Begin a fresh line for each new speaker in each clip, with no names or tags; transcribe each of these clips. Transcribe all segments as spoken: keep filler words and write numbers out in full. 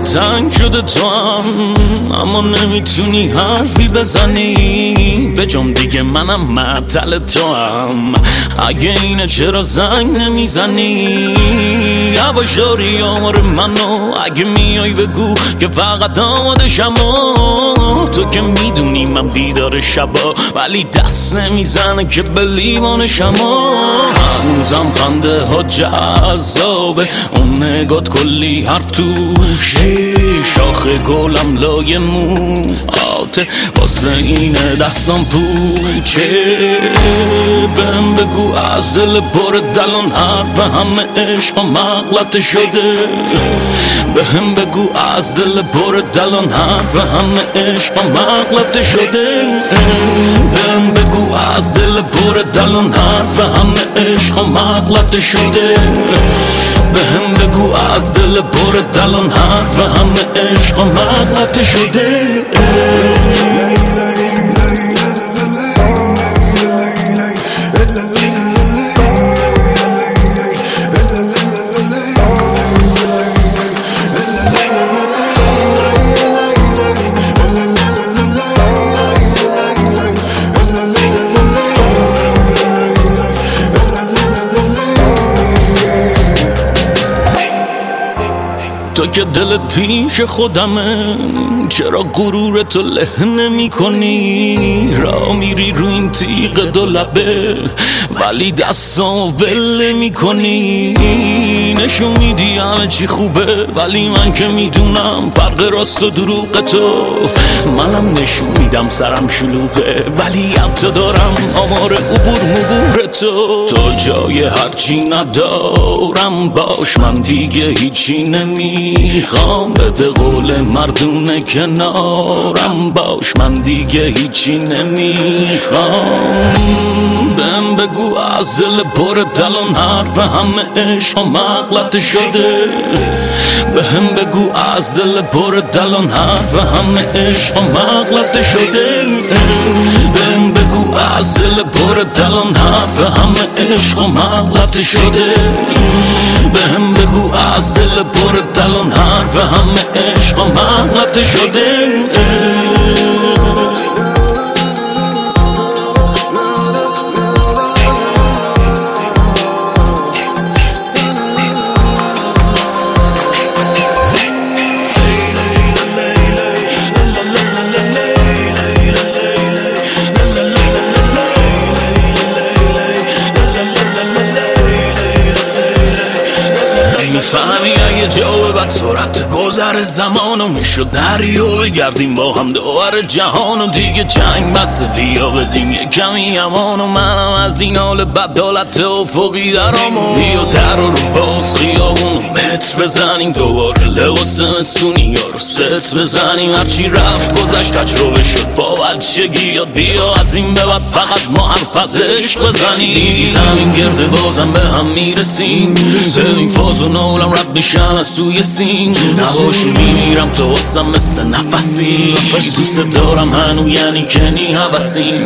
تنگ شده تو هم، اما نمیتونی حرفی بزنی به جام دیگه منم معطل تو هم. اگه اینه چرا زنگ نمیزنی؟ یواش داری آمار منو، اگه میای بگو که فقط آمادشم. تو که میدونی من بیدار شبا، ولی دست نمیزنه که به لیوانشم. هنوزم خنده ها جذابه، اون نگات کلی حرف توشه. شاخ گلم لای موهاته، واسه اینه دستم پوچه. بهم بگو از دل پر دلان حرف همه عشق و مغلطه شده. بهم بگو از دل پر دلان حرف همه عشق و مغلطه شده. بهم بگو از دل پر دلان حرف همه عشق و مغلطه شده. بهم بگو از دل پر دلان حرف همه عشق و مغلطه شده. تو که دلت پیش خودمه، چرا غرورتو له نمی کنی؟ را میری رو این تیغ دو لبه، ولی دستامو ول می کنی. نشون میدی همه چی خوبه، ولی من که میدونم فرق راست و دروغ تو. منم نشون میدم سرم شلوغه، ولی حتی دارم آمار عبور مبور تو. تو جای هرچی ندارم باش، من دیگه هیچی نمیخوام. بده قول مردونه کنارم باش، من دیگه هیچی نمیخوام. بهم بگو از دل پر دلان حرف همه عشق و مغلطه شده. بهم بگو از دل پر دلان حرف همه عشق و مغلطه شده. بهم بگو از دل پر دلان حرف همه عشق و مغلطه شده. بهم بگو از دل پر دلان حرف همه عشق و مغلطه شده. میفهمی اگه جا بعد سرعت گذر زمانو میشد دریا بگردیم با هم دوار جهانو. دیگه جنگ بس بیا بدیم یه کمی امانو. منم از این حال بدالت افقی درامو. بیا در رو باز خیابونو متر بزنیم، دوباره لباس مستونی یا رو ست بزنیم. هرچی رفت گذشت تجربه شد با بچگی یاد. بیا از این به بعد فقط ما حرف از عشق بزنیم. دیدی زمین گرده بازم به هم میرسیم. ببین فاز و نولم رد میشن از توی سین. نباشی میمیرم تو واسم مثل نفسی. دوست دارم هنو یعنی کنی حوثیم.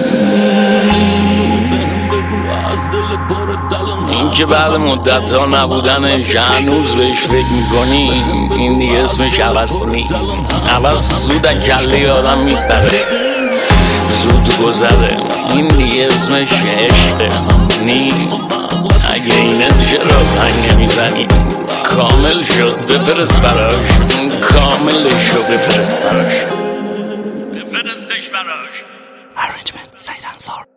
این که بعد مدت ها نبودنش هنوز بهش فکر میکنی، این دیگه اسمش عوض نی. عوض زود کله آدم میپره، زود گذره. این دیگه اسمش عشقه نی. اگه اینه چرا زنگ نمیزنی؟ کامل شد بفرست براش، کاملش شد بفرست براش، بفرستش براش.
Arrangement سعید انصار.